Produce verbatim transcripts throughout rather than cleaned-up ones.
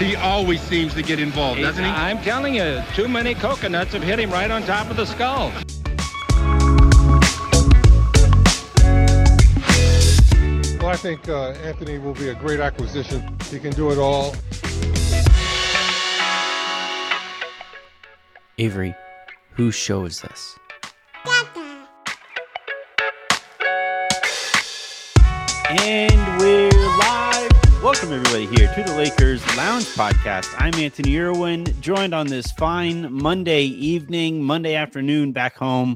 He always seems to get involved, doesn't he? I'm telling you, too many coconuts have hit him right on top of the skull. Well, I think uh, Anthony will be a great acquisition. He can do it all. Avery, whose show is this? And we're live. Welcome everybody here to the Lakers Lounge Podcast. I'm Anthony Irwin, joined on this fine Monday evening, Monday afternoon back home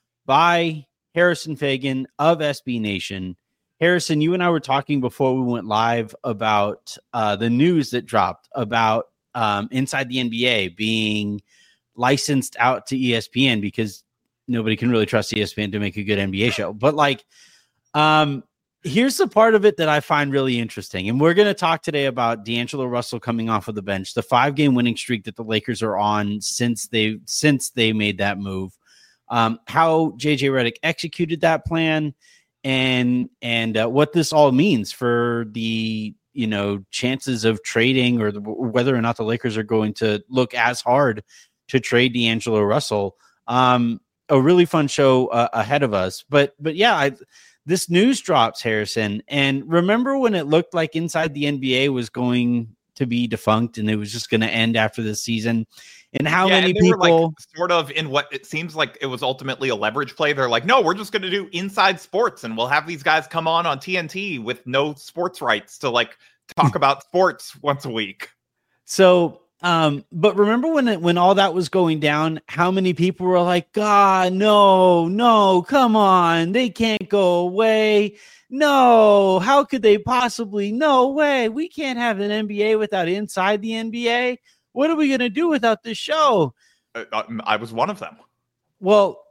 by Harrison Fagan of S B Nation. Harrison, you and I were talking before we went live about uh, the news that dropped about um, Inside the N B A being licensed out to E S P N because nobody can really trust E S P N to make a good N B A show. But like, um, here's the part of it that I find really interesting. And we're going to talk today about D'Angelo Russell coming off of the bench, the five game winning streak that the Lakers are on since they, since they made that move, um, how J J Redick executed that plan, and, and uh, what this all means for the, you know, chances of trading or, the, or whether or not the Lakers are going to look as hard to trade D'Angelo Russell. Um, a really fun show uh, ahead of us, but, but yeah, I, this news drops, Harrison. And remember when it looked like Inside the N B A was going to be defunct and it was just going to end after this season? And how yeah, many and they people were like sort of in what it seems like it was ultimately a leverage play. They're like, no, we're just going to do Inside Sports and we'll have these guys come on on T N T with no sports rights to like talk about sports once a week. So, um, but remember when it, when all that was going down, how many people were like, God, no, no, come on, they can't go away. No, how could they possibly? No way. We can't have an N B A without Inside the N B A. What are we going to do without this show? Uh, I was one of them. Well,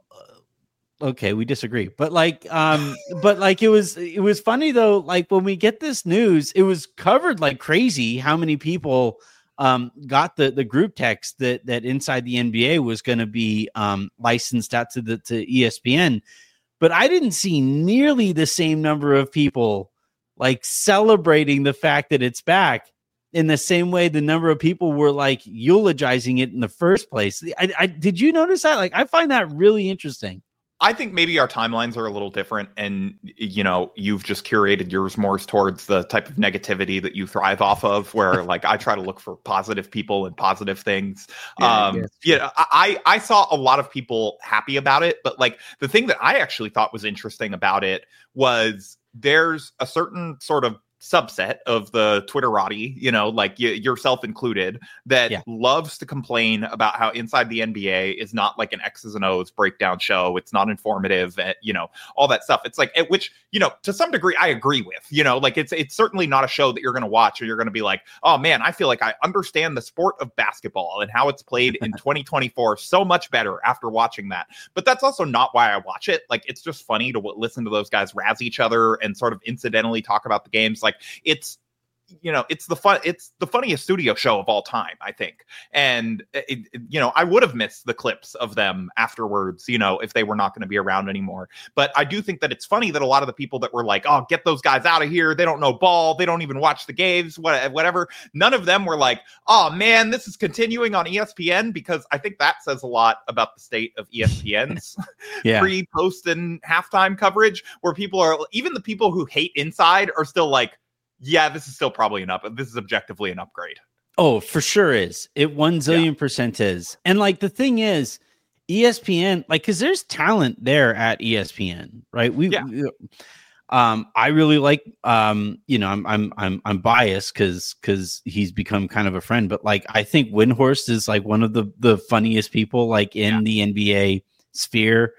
okay, we disagree, but like, um, but like, it was, it was funny though. Like when we get this news, it was covered like crazy. How many people um, got the, the group text that, that Inside the N B A was going to be um, licensed out to the, to E S P N, but I didn't see nearly the same number of people like celebrating the fact that it's back in the same way the number of people were like eulogizing it in the first place. I, I did you notice that? Like, I find that really interesting. I think maybe our timelines are a little different, and you know, you've just curated yours more towards the type of negativity that you thrive off of, where like I try to look for positive people and positive things. Yeah, um, yeah, I I saw a lot of people happy about it, but like the thing that I actually thought was interesting about it was there's a certain sort of subset of the Twitterati, you know, like y- yourself included, that yeah. loves to complain about how Inside the N B A is not like an X's and O's breakdown show. It's not informative, uh, you know, all that stuff. It's like, at which, you know, to some degree I agree with, you know, like it's, it's certainly not a show that you're going to watch or you're going to be like, oh man, I feel like I understand the sport of basketball and how it's played in twenty twenty-four so much better after watching that. But that's also not why I watch it. Like, it's just funny to w- listen to those guys razz each other and sort of incidentally talk about the games. Like, Like it's, you know, it's the fun, it's the funniest studio show of all time, I think. And, it, it, you know, I would have missed the clips of them afterwards, you know, if they were not going to be around anymore. But I do think that it's funny that a lot of the people that were like, oh, get those guys out of here. They don't know ball. They don't even watch the games, whatever. None of them were like, oh man, this is continuing on E S P N, because I think that says a lot about the state of E S P N's yeah. pre, post, and halftime coverage, where people are, even the people who hate Inside are still like, yeah, this is still probably an up. This is objectively an upgrade. Oh, for sure is. It one zillion yeah. percent is. And like the thing is, E S P N, like, because there's talent there at E S P N, right? We, yeah. we um, I really like, um, you know, I'm I'm I'm I'm biased because because he's become kind of a friend, but like I think Windhorst is like one of the the funniest people like in yeah. the N B A sphere.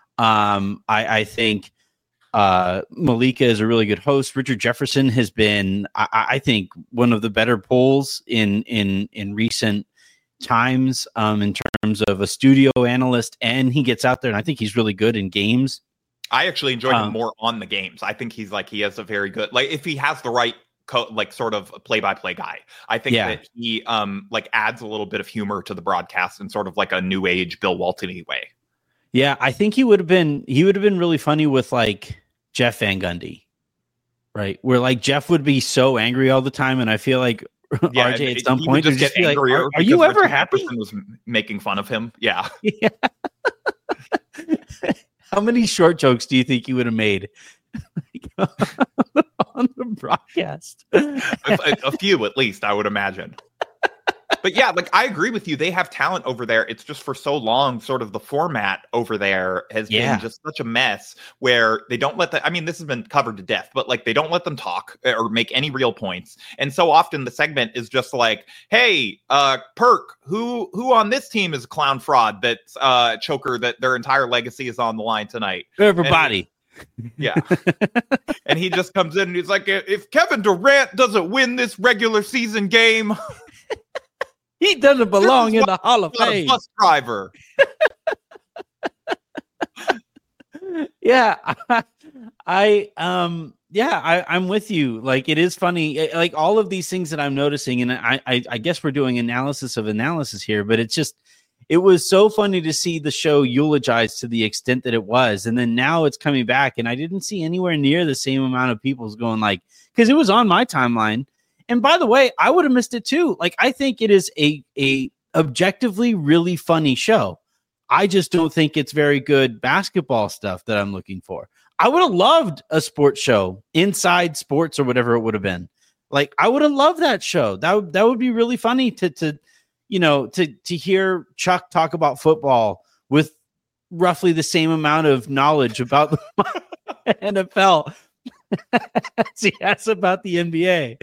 Um, I I think. Uh, Malika is a really good host. Richard Jefferson has been, I, I think, one of the better polls in in in recent times um, in terms of a studio analyst, and he gets out there, and I think he's really good in games. I actually enjoyed um, him more on the games. I think he's like he has a very good, like if he has the right co- like sort of play-by-play guy. I think yeah. that he um like adds a little bit of humor to the broadcast in sort of like a new age Bill Walton-y way. Yeah, I think he would have been he would have been really funny with like Jeff Van Gundy, right? Where like Jeff would be so angry all the time, and I feel like yeah, R J at it- some he point. would to just be get like, angrier. are, are you because ever Richard happy? Jefferson was m- making fun of him. Yeah, Yeah. How many short jokes do you think you would have made on the broadcast? a, a- a few at least, I would imagine. But yeah, like I agree with you. They have talent over there. It's just for so long, sort of the format over there has Yeah. been just such a mess where they don't let the, I mean, this has been covered to death, but like they don't let them talk or make any real points. And so often the segment is just like, hey, uh, Perk, who who on this team is a clown fraud that's uh choker that their entire legacy is on the line tonight? Everybody. Yeah. And he just comes in and he's like, if Kevin Durant doesn't win this regular season game, He doesn't belong in the Hall of not a Fame. bus driver. Yeah. I, I um yeah, I, I'm with you. Like it is funny. eh, Like all of these things that I'm noticing, and I, I I guess we're doing analysis of analysis here, but it's just it was so funny to see the show eulogized to the extent that it was. And then now it's coming back, and I didn't see anywhere near the same amount of people going like, because it was on my timeline. And by the way, I would have missed it too. Like, I think it is a a objectively really funny show. I just don't think it's very good basketball stuff that I'm looking for. I would have loved a sports show, Inside Sports or whatever it would have been. Like, I would have loved that show. That would that would be really funny to to you know to to hear Chuck talk about football with roughly the same amount of knowledge about the N F L. He asks about the N B A.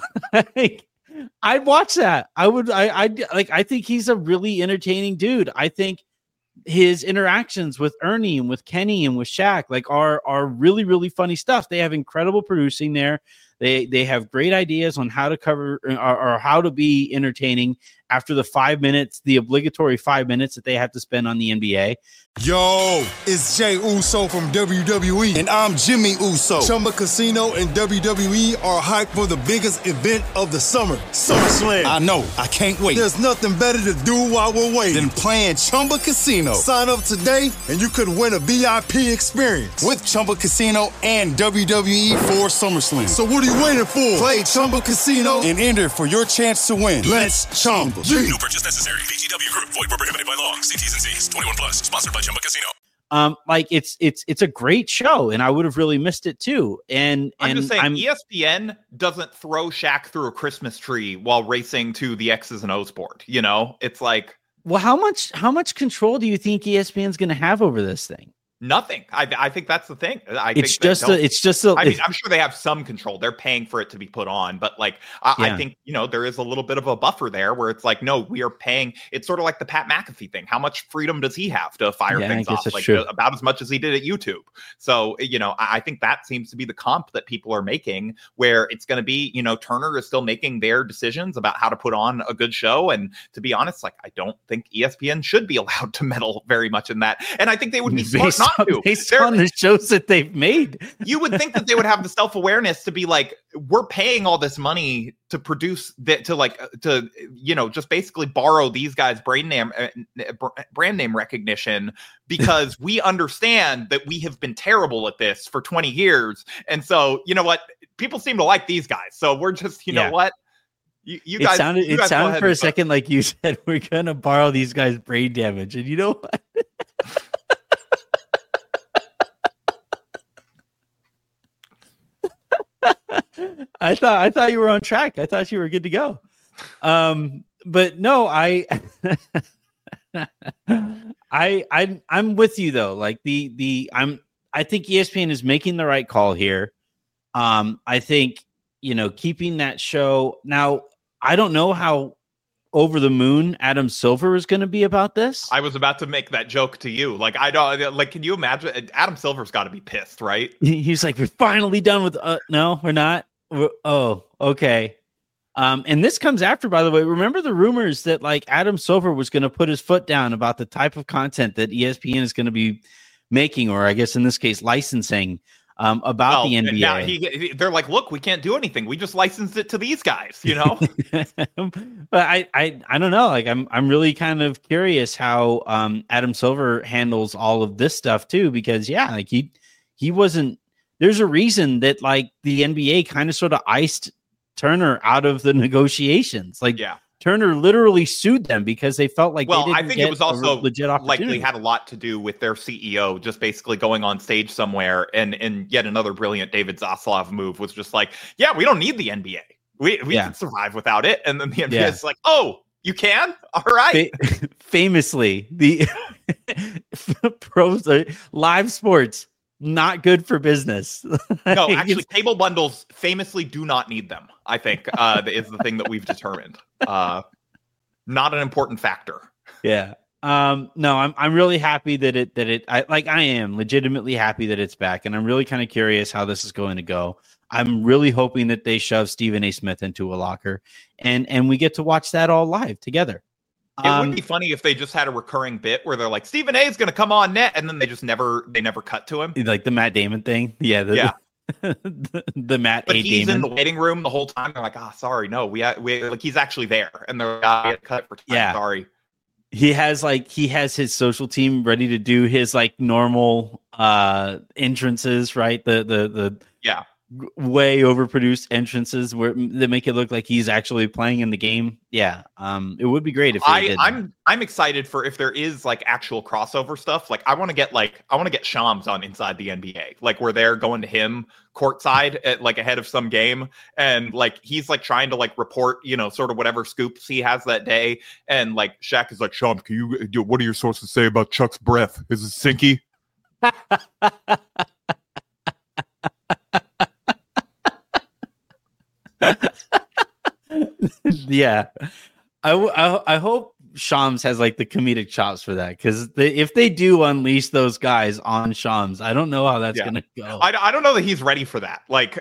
Like, I'd watch that. I would. I. I like. I think he's a really entertaining dude. I think his interactions with Ernie and with Kenny and with Shaq like are are really really funny stuff. They have incredible producing there. They they have great ideas on how to cover or, or how to be entertaining after the five minutes, the obligatory five minutes that they have to spend on the N B A. Yo, it's Jay Uso from W W E, and I'm Jimmy Uso. Chumba Casino and W W E are hyped for the biggest event of the summer, SummerSlam. I know, I can't wait. There's nothing better to do while we're waiting than playing Chumba Casino. Sign up today, and you could win a V I P experience with Chumba Casino and W W E for SummerSlam. So what are you waiting for? Play Chumba Casino and enter for your chance to win. Let's Chumba. No purchase necessary. V G W Group. Void where prohibited by law. See T's and C's. twenty-one plus. Sponsored by Chumba Casino. Um, like it's it's it's a great show, and I would have really missed it too. And I'm and just saying, I'm, E S P N doesn't throw Shaq through a Christmas tree while racing to the X's and O's board. You know, it's like well, how much how much control do you think E S P N's going to have over this thing? nothing. I I think that's the thing. I It's think that just don't- a, it's just a, I mean, I'm sure they have some control. They're paying for it to be put on, but like, I, Yeah. I think, you know, there is a little bit of a buffer there where it's like, no, we are paying. It's sort of like the Pat McAfee thing. How much freedom does he have to fire Yeah, I things guess off? that's Like true. uh, about as much as he did at YouTube. So, you know, I, I think that seems to be the comp that people are making where it's going to be, you know, Turner is still making their decisions about how to put on a good show. And to be honest, like, I don't think E S P N should be allowed to meddle very much in that. And I think they would be smart based, not on, to. based They're- on the shows that they've made. you would think that they would have the self-awareness to be like, we're paying all this money to produce that, to like, uh, to, you know, just basically borrow these guys' brand name, uh, br- brand name recognition because we understand that we have been terrible at this for twenty years. And so, you know what? People seem to like these guys. So we're just, you Yeah. know what? You, you It guys, sounded you it guys go sounded ahead for a and vote. second like you said we're gonna borrow these guys' brain damage, and you know what? I thought I thought you were on track. I thought you were good to go. Um, but no, I, I, I, I'm with you though. Like the the I'm I think E S P N is making the right call here. Um, I think you know keeping that show now. I don't know how over the moon Adam Silver is going to be about this. I was about to make that joke to you. Like, I don't like, can you imagine? Adam Silver's got to be pissed, right? He- He's like, we're finally done with. Uh, no, we're not. We're, oh, okay. Um, and this comes after, by the way. Remember the rumors that like Adam Silver was going to put his foot down about the type of content that E S P N is going to be making, or I guess in this case, licensing um, about Well, the N B A. now he, he- they're like, look, we can't do anything. We just licensed it to these guys, you know? But I, I, I don't know. Like, I'm, I'm really kind of curious how um, Adam Silver handles all of this stuff too, because yeah, like he, he wasn't. There's a reason that like the N B A kind of sort of iced Turner out of the negotiations. Like, yeah. Turner literally sued them because they felt like well, they didn't I think get it was also a legit opportunity. likely had a lot to do with their C E O just basically going on stage somewhere, and and yet another brilliant David Zaslav move was just like, yeah, we don't need the N B A. We we yeah. can survive without it. And then the N B A yeah. is like, oh, you can? All right. Fa- famously, the pros uh, live sports not good for business. No, actually, cable bundles famously do not need them. I think uh, is the thing that we've determined. Uh, not an important factor. Yeah. Um, no, I'm I'm really happy that it that it I like I am legitimately happy that it's back, and I'm really kind of curious how this is going to go. I'm really hoping that they shove Stephen A. Smith into a locker, and and we get to watch that all live together. It um, would be funny if they just had a recurring bit where they're like, Stephen A. is going to come on net, and then they just never they never cut to him, like the Matt Damon thing. Yeah, the, yeah. the, the Matt but A. he's Damon. in the waiting room the whole time. They're like, ah, oh, sorry, no, we we like he's actually there, and they're like, ah, cut for time. Yeah. Sorry. He has like he has his social team ready to do his like normal uh entrances, right? The the the yeah. way overproduced entrances where they make it look like he's actually playing in the game. Yeah, um, it would be great if they I, did I'm that. I'm excited for if there is like actual crossover stuff. Like I want to get like I want to get Shams on Inside the N B A, like where they're going to him courtside at like ahead of some game, and like he's like trying to like report, you know, sort of whatever scoops he has that day, and like Shaq is like, Shams, can you? What are your sources say about Chuck's breath? Is it sinky? Yeah, I, I I hope Shams has like the comedic chops for that, because if they do unleash those guys on Shams, I don't know how that's yeah. gonna go. I, I don't know that he's ready for that. Like,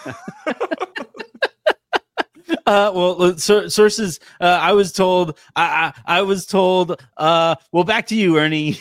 uh, well, so, sources. Uh, I was told. I, I I was told. Uh, well, back to you, Ernie.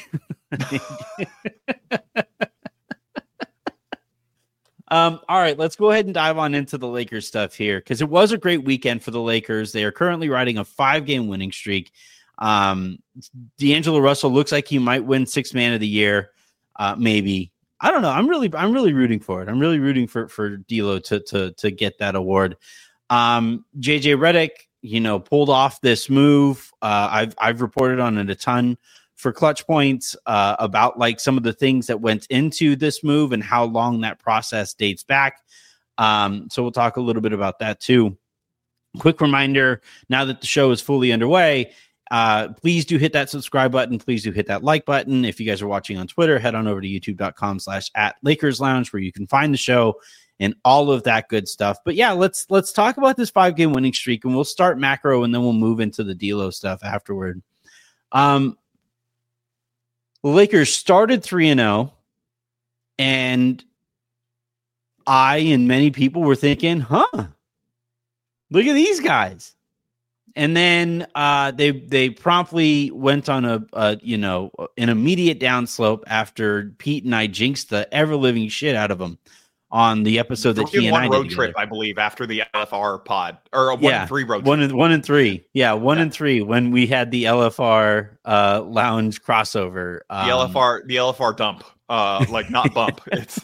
Um, all right, let's go ahead and dive on into the Lakers stuff here, because it was a great weekend for the Lakers. They are currently riding a five-game winning streak. Um, D'Angelo Russell looks like he might win Sixth Man of the Year, uh, maybe. I don't know. I'm really, I'm really rooting for it. I'm really rooting for for D'Lo to to to get that award. Um, J J Redick, you know, pulled off this move. Uh, I've I've reported on it a ton for Clutch Points uh, about like some of the things that went into this move and how long that process dates back. Um, so we'll talk a little bit about that too. Quick reminder, now that the show is fully underway, uh, please do hit that subscribe button. Please do hit that like button. If you guys are watching on Twitter, head on over to youtube.com slash at Lakers Lounge, where you can find the show and all of that good stuff. But yeah, let's, let's talk about this five game winning streak, and we'll start macro and then we'll move into the D'Lo stuff afterward. Um, The Lakers started three and oh, and I and many people were thinking, huh, look at these guys. And then uh, they they promptly went on a, a, you know, an immediate downslope after Pete and I jinxed the ever-living shit out of them on the episode that he and I did road trip, I believe, after the L F R pod, or a one yeah, and three road one trip. And, one and three. Yeah, one yeah. and three when we had the L F R uh, lounge crossover. Um, the L F R, the L F R dump, uh, like not bump. It's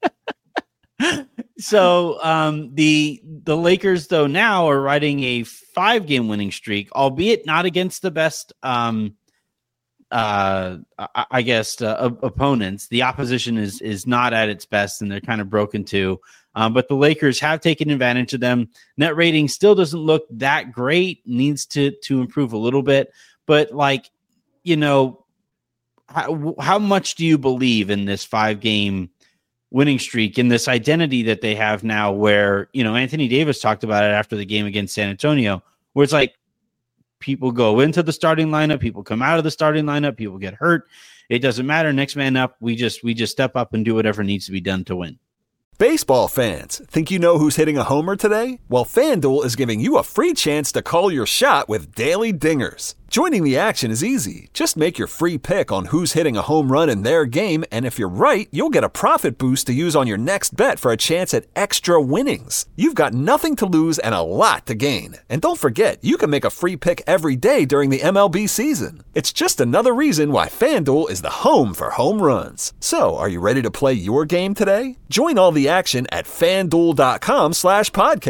so um, the the Lakers though now are riding a five game winning streak, albeit not against the best. Um, uh, I, I guess uh, opponents. The opposition is is not at its best, and they're kind of broken too. Um, but the Lakers have taken advantage of them. Net rating still doesn't look that great. Needs to to improve a little bit. But like, you know, how, how much do you believe in this five game winning streak, in this identity that they have now? Where, you know, Anthony Davis talked about it after the game against San Antonio, where it's like, people go into the starting lineup, people come out of the starting lineup, people get hurt. It doesn't matter. Next man up. We just we just step up and do whatever needs to be done to win. Baseball fans, think you know who's hitting a homer today? Well, FanDuel is giving you a free chance to call your shot with Daily Dingers. Joining the action is easy. Just make your free pick on who's hitting a home run in their game, and if you're right, you'll get a profit boost to use on your next bet for a chance at extra winnings. You've got nothing to lose and a lot to gain. And don't forget, you can make a free pick every day during the M L B season. It's just another reason why FanDuel is the home for home runs. So, are you ready to play your game today? Join all the action at FanDuel.com slash podcast.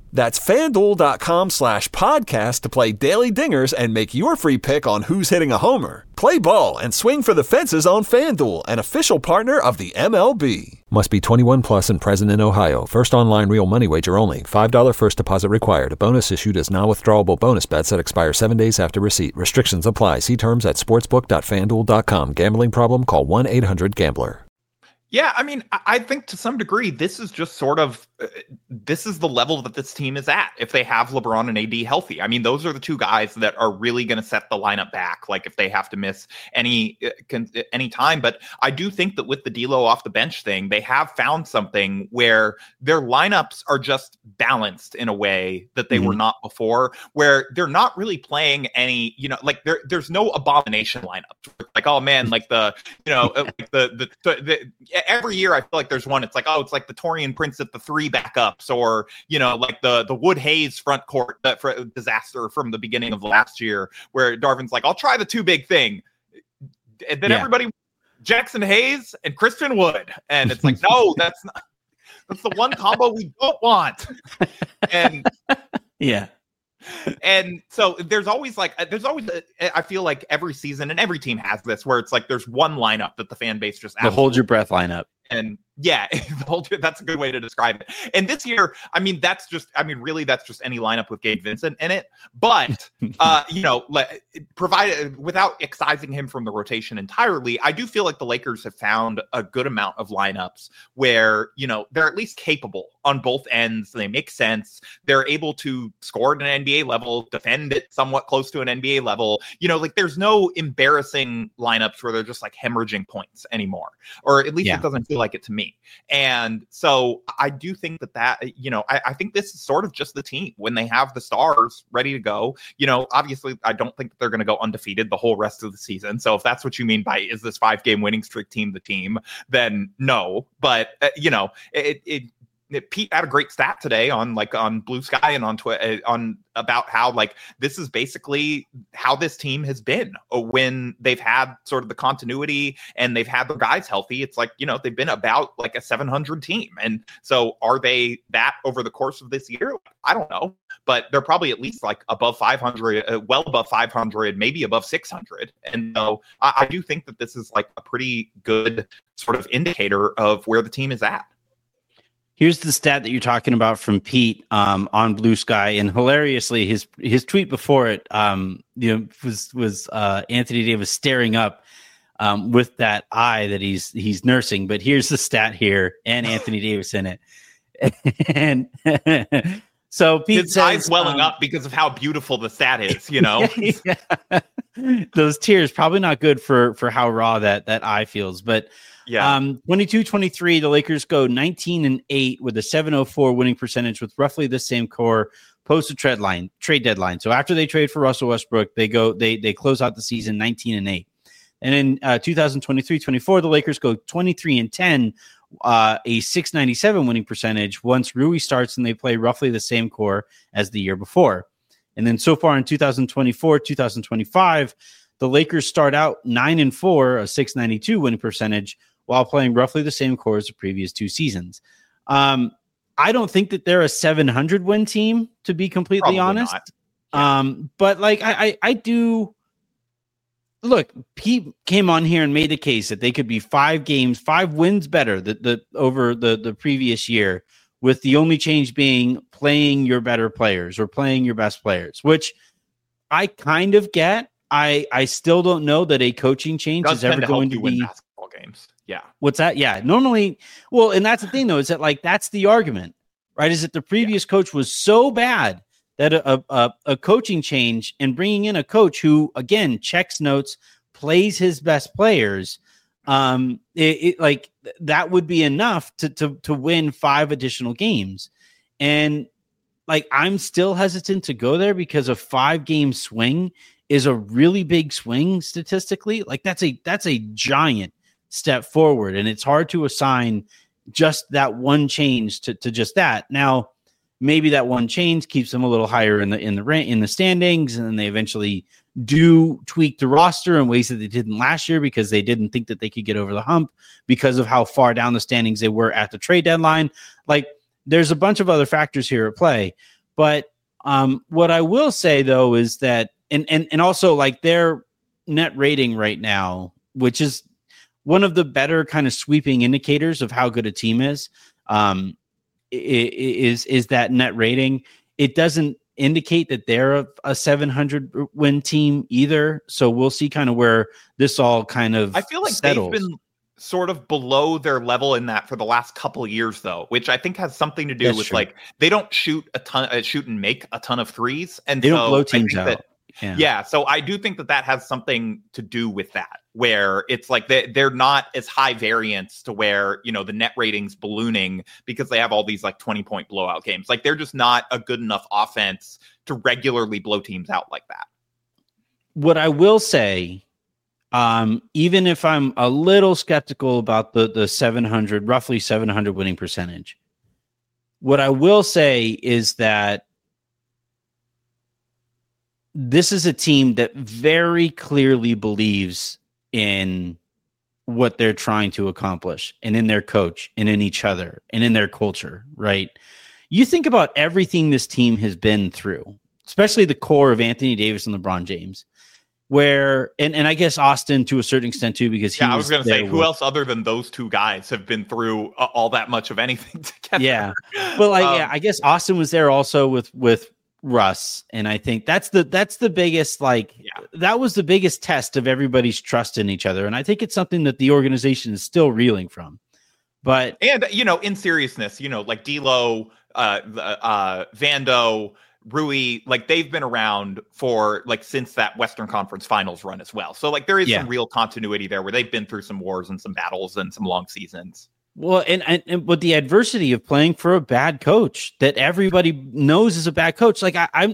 That's FanDuel.com slash podcast to play Daily Dingers and make your free pick on who's hitting a homer. Play ball and swing for the fences on FanDuel, an official partner of the M L B. Must be twenty-one plus and present in Ohio. First online real money wager only. five dollars first deposit required. A bonus issued as non-withdrawable bonus bets that expire seven days after receipt. Restrictions apply. See terms at sportsbook dot fan duel dot com. Gambling problem? Call one eight hundred gambler. Yeah, I mean, I think to some degree, this is just sort of, uh, this is the level that this team is at if they have LeBron and A D healthy. I mean, those are the two guys that are really going to set the lineup back, like if they have to miss any uh, can, any time. But I do think that with the D'Lo off the bench thing, they have found something where their lineups are just balanced in a way that they mm-hmm. were not before, where they're not really playing any, you know, like there, there's no abomination lineup. Like, oh man, like the, you know, like the, the, the, the every year I feel like there's one. It's like, oh, it's like the Torian Prince at the three backups, or you know, like the the Wood Hayes front court that for disaster from the beginning of last year, where Darvin's like, I'll try the two big thing, and then yeah. everybody, Jackson Hayes and Christian Wood, and it's like, no, that's not. That's the one combo we don't want. And yeah. And so there's always like, there's always, a, I feel like every season and every team has this where it's like there's one lineup that the fan base just the hold your breath lineup. And yeah, that's a good way to describe it. And this year, I mean, that's just, I mean, really, that's just any lineup with Gabe Vincent in it. But, uh, you know, let, provided without excising him from the rotation entirely, I do feel like the Lakers have found a good amount of lineups where, you know, they're at least capable on both ends. They make sense. They're able to score at an N B A level, defend it somewhat close to an N B A level. You know, like there's no embarrassing lineups where they're just like hemorrhaging points anymore, or at least yeah. it doesn't feel like it to me. And so I do think that that, you know, I, I think this is sort of just the team when they have the stars ready to go. You know, obviously, I don't think that they're going to go undefeated the whole rest of the season. So if that's what you mean by is this five game winning streak team the team, then no. But, uh, you know, it, it Pete had a great stat today on like on Blue Sky and on Twitter on about how like this is basically how this team has been when they've had sort of the continuity and they've had the guys healthy. It's like, you know, they've been about like a seven hundred team. And so are they that over the course of this year? I don't know, but they're probably at least like above five hundred, uh, well above five hundred, maybe above six hundred. And so I, I do think that this is like a pretty good sort of indicator of where the team is at. Here's the stat that you're talking about from Pete um, on Blue Sky, and hilariously, his his tweet before it, um, you know, was was uh, Anthony Davis staring up um, with that eye that he's he's nursing. But here's the stat here, and Anthony Davis in it, and so Pete his says, eyes welling um, up because of how beautiful the stat is. You know, yeah. Those tears probably not good for for how raw that that eye feels, but. Yeah. Um, twenty-two twenty-three, the Lakers go nineteen and eight with a seven oh four winning percentage with roughly the same core post the trade line trade deadline. So after they trade for Russell Westbrook, they go they they close out the season nineteen and eight. And in uh, twenty twenty-three twenty-four, the Lakers go twenty-three and ten, uh, a six ninety-seven winning percentage once Rui starts, and they play roughly the same core as the year before. And then so far in twenty twenty-four twenty twenty-five, the Lakers start out nine and four, a six ninety-two winning percentage, while playing roughly the same core as the previous two seasons. Um, I don't think that they're a seven hundred win team, to be completely Probably honest. Yeah. Um, but like, I, I, I do look, Pete came on here and made the case that they could be five games, five wins better the, the, over the, the previous year, with the only change being playing your better players or playing your best players, which I kind of get. I, I still don't know that a coaching change is ever going to be basketball games. Yeah. What's that? Yeah. Normally, well, and that's the thing though, is that like, that's the argument, right? Is that the previous yeah. coach was so bad that a, a, a coaching change and bringing in a coach who, again, checks notes, plays his best players, um, it, it like that would be enough to, to, to win five additional games. And like, I'm still hesitant to go there because a five game swing is a really big swing statistically. Like that's a, that's a giant step forward, and it's hard to assign just that one change to, to just that. Now, maybe that one change keeps them a little higher in the in the in the standings, and then they eventually do tweak the roster in ways that they didn't last year because they didn't think that they could get over the hump because of how far down the standings they were at the trade deadline. Like, there's a bunch of other factors here at play, But um, what I will say though is that, and and and also like their net rating right now, which is one of the better kind of sweeping indicators of how good a team is, um, is is that net rating. It doesn't indicate that they're a, a seven hundred win team either. So we'll see kind of where this all kind of I feel like settles. They've been sort of below their level in that for the last couple of years, though, which I think has something to do That's with true. like they don't shoot a ton, uh, shoot and make a ton of threes, and They so don't blow I teams think out. that- Yeah. yeah, so I do think that that has something to do with that, where it's like they, they're not as high variance to where, you know, the net ratings ballooning because they have all these like twenty point blowout games. Like they're just not a good enough offense to regularly blow teams out like that. What I will say, um, even if I'm a little skeptical about the the seven hundred, roughly seven hundred winning percentage, what I will say is that this is a team that very clearly believes in what they're trying to accomplish and in their coach and in each other and in their culture, right? You think about everything this team has been through, especially the core of Anthony Davis and LeBron James, where, and, and I guess Austin to a certain extent too, because he Yeah, I was going to say, there who with- else other than those two guys have been through uh, all that much of anything together? Yeah. But like, Um, yeah, I guess Austin was there also with, with Russ. And I think that's the, that's the biggest, like, Yeah. that was the biggest test of everybody's trust in each other. And I think it's something that the organization is still reeling from. But And, you know, in seriousness, you know, like D'Lo, uh, the, uh, Vando, Rui, like they've been around for like since that Western Conference Finals run as well. So like there is Yeah. some real continuity there where they've been through some wars and some battles and some long seasons. Well, and, and, and with the adversity of playing for a bad coach that everybody knows is a bad coach, like I, I'm,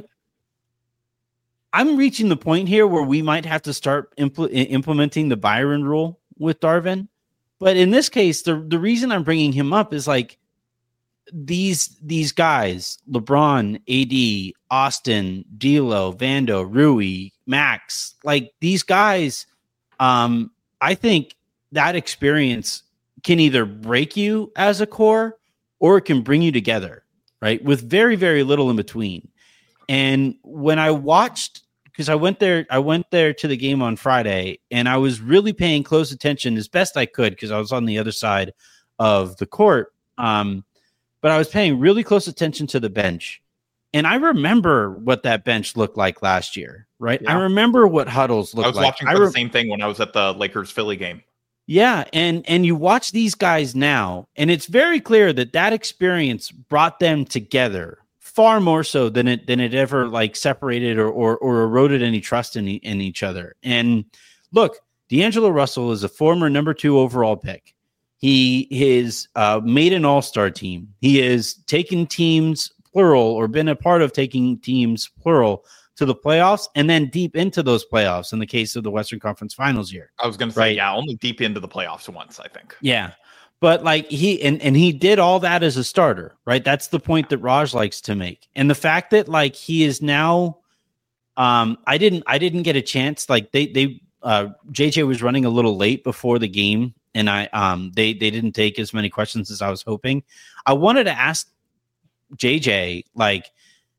I'm reaching the point here where we might have to start impl- implementing the Byron rule with Darvin. But in this case, the the reason I'm bringing him up is like these these guys: LeBron, A D, Austin, D'Lo, Vando, Rui, Max. Like these guys, um, I think that experience can either break you as a core or it can bring you together, right? With very, very little in between. And when I watched, because I went there, I went there to the game on Friday and I was really paying close attention as best I could because I was on the other side of the court. Um, but I was paying really close attention to the bench. And I remember what that bench looked like last year, right? Yeah. I remember what huddles looked I was like. watching I for re- the same thing when I was at the Lakers Philly game. Yeah, and and you watch these guys now, and it's very clear that that experience brought them together far more so than it than it ever like separated or or, or eroded any trust in e- in each other. And look, D'Angelo Russell is a former number two overall pick. He is uh, made an all-star team. He has taken teams plural or been a part of taking teams plural to the playoffs and then deep into those playoffs in the case of the Western Conference Finals year. I was going to say, Right. yeah, only deep into the playoffs once, I think. Yeah. But like he and, and he did all that as a starter, right? That's the point that Raj likes to make. And the fact that like he is now um I didn't I didn't get a chance. Like they they uh J J was running a little late before the game and I um they they didn't take as many questions as I was hoping. I wanted to ask J J, like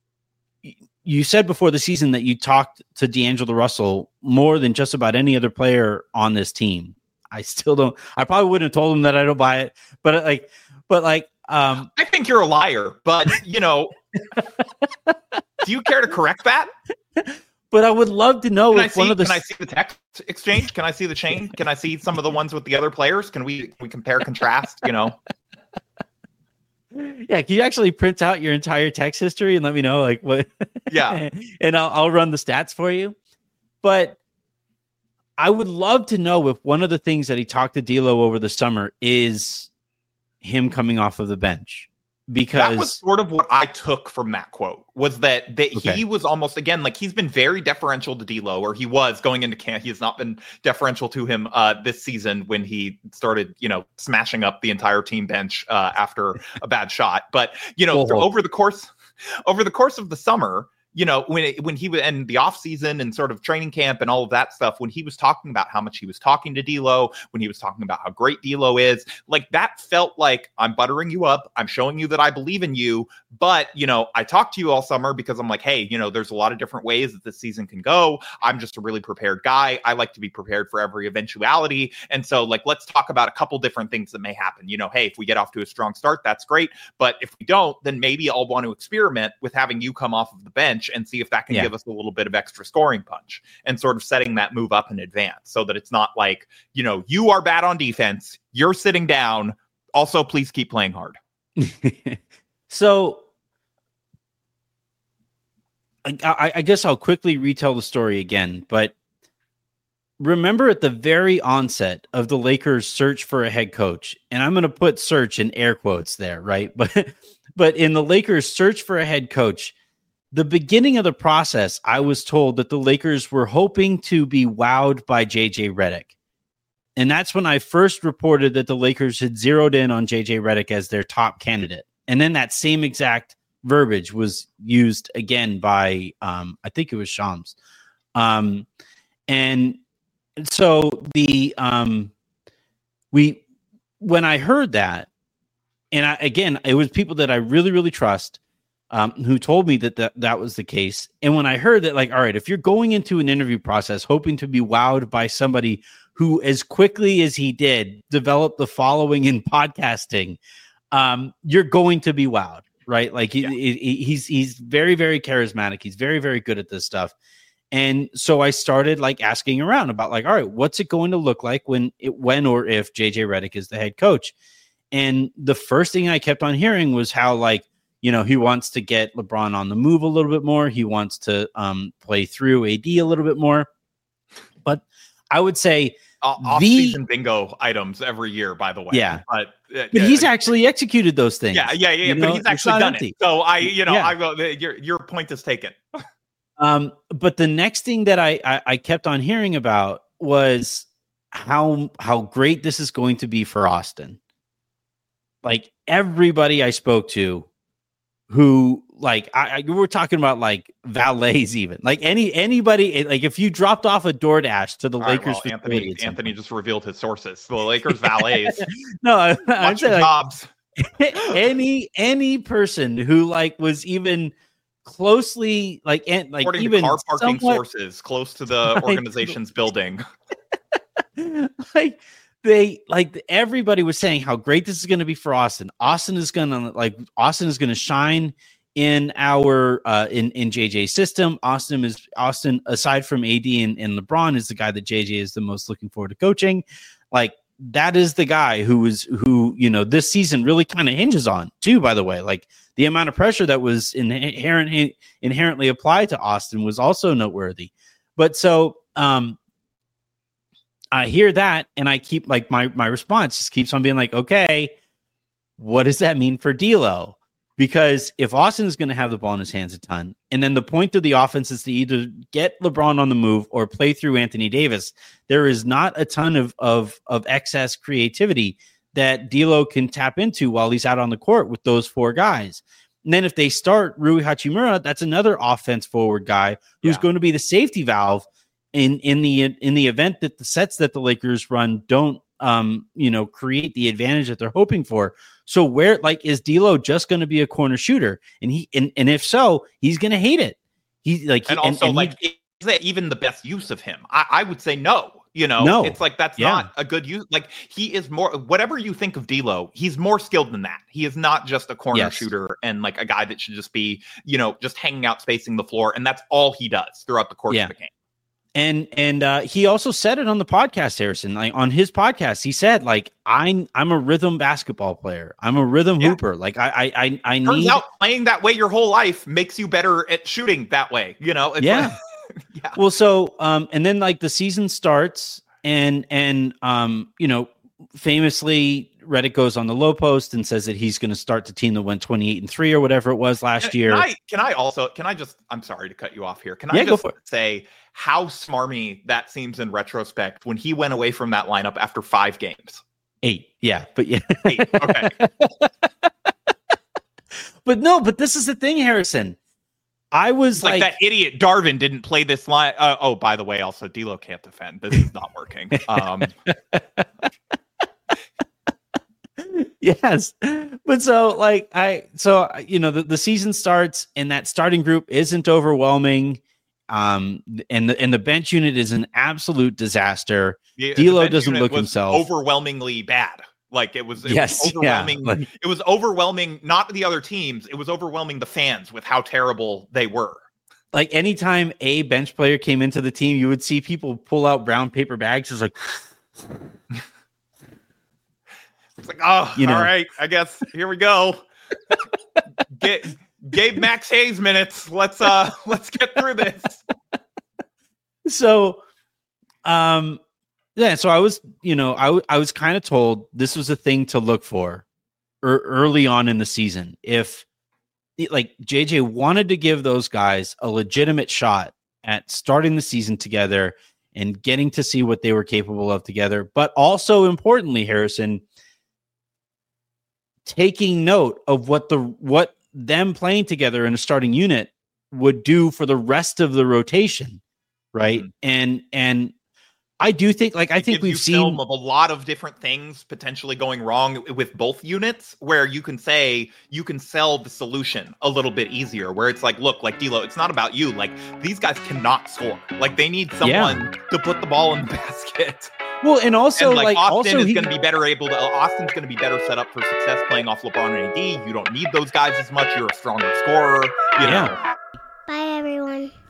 you said before the season that you talked to D'Angelo Russell more than just about any other player on this team. I still don't, I probably wouldn't have told him that I don't buy it, but like, but like, um, I think you're a liar, but you know, do you care to correct that? but I would love to know Can I if see, one of the, can I see the text exchange? Can I see the chain? Can I see some of the ones with the other players? Can we, we compare, contrast, you know? yeah, can you actually print out your entire text history and let me know like what, Yeah. and I'll, I'll run the stats for you. But I would love to know if one of the things that he talked to D'Lo over the summer is him coming off of the bench, because That was sort of what I took from that quote, was that, that Okay. he was almost, again, like he's been very deferential to D'Lo, or he was going into camp. He has not been deferential to him uh, this season when he started, you know, smashing up the entire team bench uh, after a bad shot. But, you know, Full through- hold. over the course, over the course of the summer, you know, when it, when he was in the offseason and sort of training camp and all of that stuff, when he was talking about how much he was talking to D'Lo, when he was talking about how great D'Lo is, like that felt like I'm buttering you up. I'm showing you that I believe in you. But, you know, I talked to you all summer because I'm like, hey, you know, there's a lot of different ways that this season can go. I'm just a really prepared guy. I like to be prepared for every eventuality. And so, like, let's talk about a couple different things that may happen. You know, hey, if we get off to a strong start, that's great. But if we don't, then maybe I'll want to experiment with having you come off of the bench and see if that can yeah. give us a little bit of extra scoring punch, and sort of setting that move up in advance so that it's not like, you know, you are bad on defense, you're sitting down. Also, please keep playing hard. So I, I guess I'll quickly retell the story again, but remember at the very onset of the Lakers' search for a head coach, and I'm going to put search in air quotes there, right? But but in the Lakers' search for a head coach, the beginning of the process, I was told that the Lakers were hoping to be wowed by J J Redick. And that's when I first reported that the Lakers had zeroed in on J J Redick as their top candidate. And then that same exact verbiage was used again by, um, I think it was Shams. Um, and so the, um, we, when I heard that, and I, again, it was people that I really, really trust, um, who told me that, that that was the case. And when I heard that, like, all right, if you're going into an interview process, hoping to be wowed by somebody who, as quickly as he did, developed the following in podcasting, um, you're going to be wowed. Right. Like he, yeah. he, he's, he's very, very charismatic. He's very, very good at this stuff. And so I started like asking around about like, all right, what's it going to look like when it, when, or if J J Redick is the head coach? And the first thing I kept on hearing was how, like, you know, he wants to get LeBron on the move a little bit more. He wants to um, play through A D a little bit more. But I would say, Uh, off-season bingo items every year, by the way. Yeah, but uh, but he's actually executed those things. Yeah, yeah, yeah. You But know, he's actually done empty. it. So I, you know, yeah. I go. Your your point is taken. um, but the next thing that I, I I kept on hearing about was how how great this is going to be for Austin. Like everybody I spoke to, who like I, I we were talking about like valets, even like any anybody like if you dropped off a DoorDash to the All Lakers, right, well, Anthony Anthony just revealed his sources. The Lakers valets. no, I, I'm saying jobs. Like, any any person who like was even closely like and like According even to car parking somewhat, sources close to the organization's building. Like they like everybody was saying how great this is going to be for Austin. Austin is going to like Austin is going to shine in our uh, in in J J's system. Austin is Austin aside from A D and, and LeBron is the guy that J J is the most looking forward to coaching. Like that is the guy who is who you know this season really kind of hinges on too. By the way, like the amount of pressure that was inherent inherently applied to Austin was also noteworthy. But so. um I hear that and I keep like my, my response just keeps on being like, okay, what does that mean for D'Lo? Because if Austin is going to have the ball in his hands a ton, and then the point of the offense is to either get LeBron on the move or play through Anthony Davis, there is not a ton of, of, of excess creativity that D'Lo can tap into while he's out on the court with those four guys. And then if they start Rui Hachimura, that's another offense forward guy who's yeah. going to be the safety valve in in the in the event that the sets that the Lakers run don't um you know create the advantage that they're hoping for. So where like is D'Lo just going to be a corner shooter? And he and, and if so, he's going to hate it. He like and he, also and, and like he, is that even the best use of him? I, I would say no. You know, no. It's like that's yeah. not a good use. Like he is more whatever you think of D'Lo, he's more skilled than that. He is not just a corner yes. shooter and like a guy that should just be, you know, just hanging out spacing the floor, and that's all he does throughout the course yeah. of the game. And and uh, he also said it on the podcast, Harrison. Like on his podcast, he said, like, I'm I'm a rhythm basketball player. I'm a rhythm yeah. hooper. Like I I I, I Turns need out playing that way your whole life makes you better at shooting that way. You know? It's yeah. Like, yeah. Well, so um, and then like the season starts, and and um, you know, famously, Redick goes on the low post and says that he's going to start the team that went twenty-eight and three or whatever it was last can, year. Can I, can I also, can I just, I'm sorry to cut you off here. Can yeah, I just go for it. say how smarmy that seems in retrospect when he went away from that lineup after five games? Eight. Yeah. But yeah. Eight. Okay. But no, but this is the thing, Harrison. I was like, like, that idiot Darvin didn't play this line. Uh, oh, by the way, also D'Lo can't defend. This is not working. Um, yes, but so like I, so you know, the, the season starts and that starting group isn't overwhelming, um, and the and the bench unit is an absolute disaster. the, D'Lo the doesn't look was himself. Overwhelmingly bad. Like it was, it yes, was overwhelming. Yeah, like, it was overwhelming, not the other teams. It was overwhelming the fans with how terrible they were. Like anytime a bench player came into the team, you would see people pull out brown paper bags. It's like, it's like, oh, you know. All right, I guess here we go. Get Gabe Max Hayes minutes. Let's uh, let's get through this. So, um. Yeah, so I was, you know, I, w- I was kind of told this was a thing to look for er- early on in the season. If, like, J J wanted to give those guys a legitimate shot at starting the season together and getting to see what they were capable of together, but also importantly, Harrison, taking note of what the what them playing together in a starting unit would do for the rest of the rotation, right? Mm-hmm. And and. I do think, like, I it think gives we've you seen film of a lot of different things potentially going wrong with both units, where you can say you can sell the solution a little bit easier. Where it's like, look, like D'Lo, it's not about you. Like these guys cannot score. Like they need someone yeah. to put the ball in the basket. Well, and also, and like, like Austin also is he... going to be better able to. Austin's going to be better set up for success playing off LeBron and A D. You don't need those guys as much. You're a stronger scorer. You yeah. know. Bye, everyone.